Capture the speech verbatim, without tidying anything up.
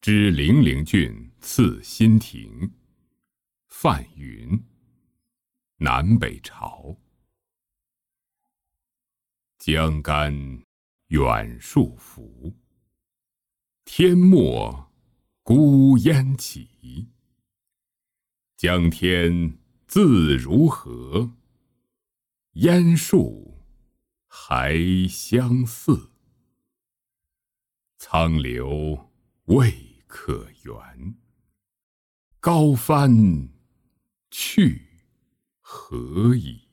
知零陵郡次新亭。范云。南北朝。江干远树伏，天没孤烟起。江天自如何，烟树还相似。苍流未可原，高帆去何以？